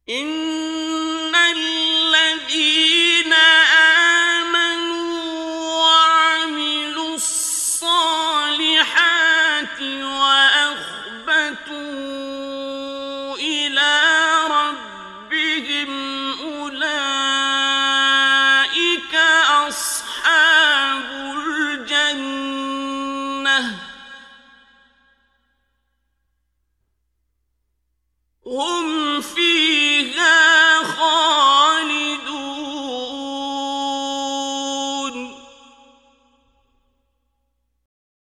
إِنَّ الَّذِينَ آمَنُوا وَعَمِلُوا الصَّالِحَاتِ وَأَخْبَتُوا إِلَىٰ رَبِّهِمْ أُولَٰئِكَ أَصْحَابُ الْجَنَّةِ ۖ هُمْ فِيهَا